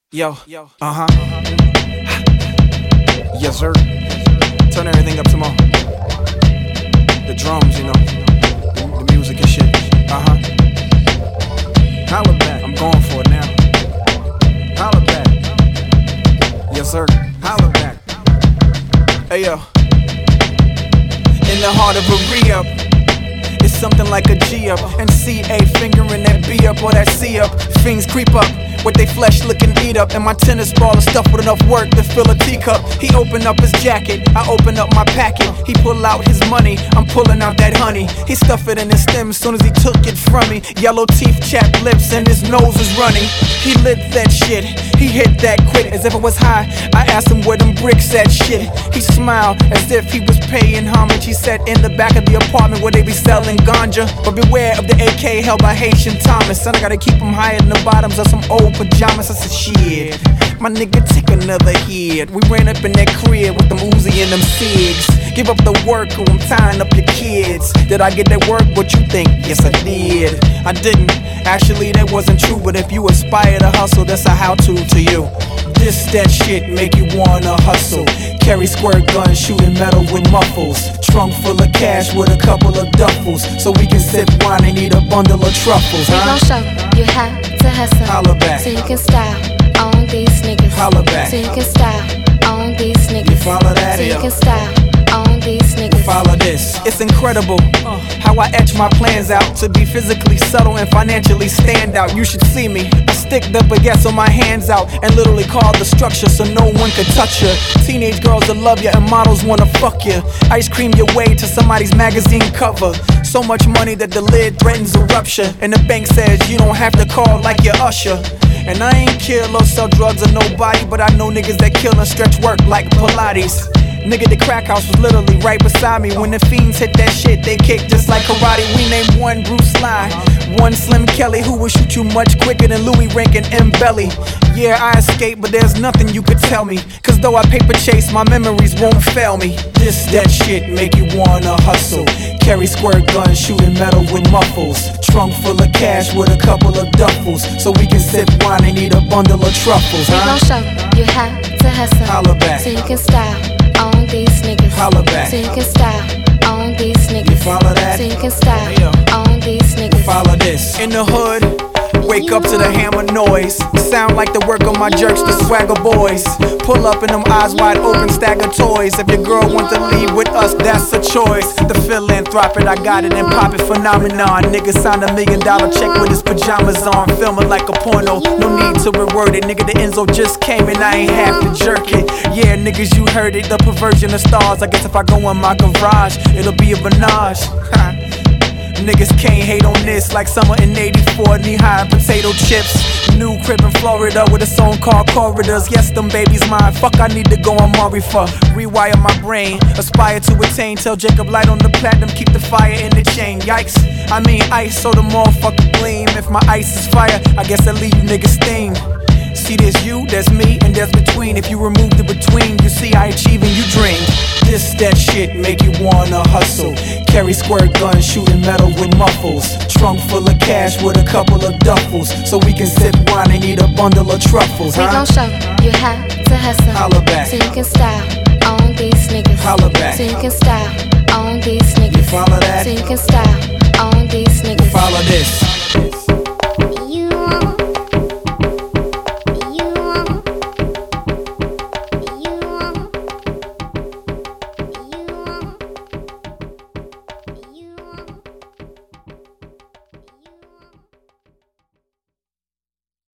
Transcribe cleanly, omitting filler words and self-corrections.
Yo, yes sir. Turn everything up some more. The drums, you know, the music and shit. Holla back, I'm going for it now. Holla back. Yes sir, holla back. Hey yo. In the heart of a re-up, it's something like a G up. And C-A fingering that B up or that C up. Fiends creep up with they flesh looking eat up. And my tennis ball is stuffed with enough work to fill a teacup. He opened up his jacket, I opened up my packet. He pull out his money, I'm pulling out that honey. He stuffed it in his stem as soon as he took it from me. Yellow teeth, chapped lips, and his nose was running. He lit that shit, he hit that quick as if it was high. I asked him where them bricks at shit. He smiled as if he was paying homage. He sat in the back of the apartment where they be selling ganja. But beware of the AK held by Haitian Thomas. Son, I gotta keep him higher than the bottoms of some old pajamas. I said shit, my nigga take another hit. We ran up in that crib with them Uzi and them cigs. Give up the work or I'm tying up your kids. Did I get that work? What you think? Yes I did. I didn't. Actually that wasn't true. But if you aspire to hustle, that's a how-to to you. This that shit make you wanna hustle. Carry squirt guns, shooting metal with muffles. Trunk full of cash with a couple of duffels. So we can sip wine and eat a bundle of truffles. We gon' show you how to hustle. Holla back. So you can style on these niggas. Holla back. So you can style on these niggas. You follow that? So you Yo. can style on these niggas. Follow this. It's incredible how I etch my plans out to be physically subtle and financially stand out. You should see me. I stick the baguettes on my hands out and literally carve the structure so no one can touch you. Teenage girls that love you and models wanna fuck you. Ice cream your way to somebody's magazine cover. So much money that the lid threatens a rupture. And the bank says you don't have to call like your usher. And I ain't kill or sell drugs or nobody, but I know niggas that kill and stretch work like Pilates. Nigga, the crack house was literally right beside me. When the fiends hit that shit, they kick just like karate. We named one Bruce Lee, one Slim Kelly, who will shoot you much quicker than Louis Rank and M. Belly. Yeah, I escaped, but there's nothing you could tell me. Cause though I paper chase, my memories won't fail me. This that shit make you wanna hustle. Carry squirt guns, shooting metal with muffles. Trunk full of cash with a couple of duffels. So we can sip wine and eat a bundle of truffles. We gon' show you how to hustle. Holla back. So you can style on these niggas. Holla back. So you can style on these niggas. You follow that? So you can style Yo. on these niggas. Follow this. In the hood, wake up to the hammer noise. Sound like the work of my jerks, the swagger boys. Pull up in them eyes wide open, stack of toys. If your girl wants to leave with us, that's a choice. The philanthropic, I got it and pop it phenomenon. Nigga signed $1 million check with his pajamas on. Filming like a porno, no need to reword it. Nigga, the Enzo just came and I ain't have to jerk it. Yeah, niggas, you heard it, the perversion of stars. I guess if I go in my garage, it'll be a Menage. Niggas can't hate on this like summer in '84, knee-high potato chips. New crib in Florida with a song called Corridors. Yes, them babies mine. Fuck, I need to go on Maury for. Rewire my brain, aspire to attain. Tell Jacob light on the platinum, keep the fire in the chain. Yikes, I mean ice, so the motherfucker gleam. If my ice is fire, I guess I leave you niggas steamed. See, there's you, there's me, and there's between. If you remove the between, you see I achieve and you dream. This that shit make you wanna hustle. Carry squirt guns, shooting metal with muffles. Trunk full of cash with a couple of duffels. So we can sip wine and eat a bundle of truffles. We gon' show you how to hustle. Holla back. So you can style on these niggas. Holla back. So you can style on these niggas. You follow that? So you can style on these niggas. Follow this.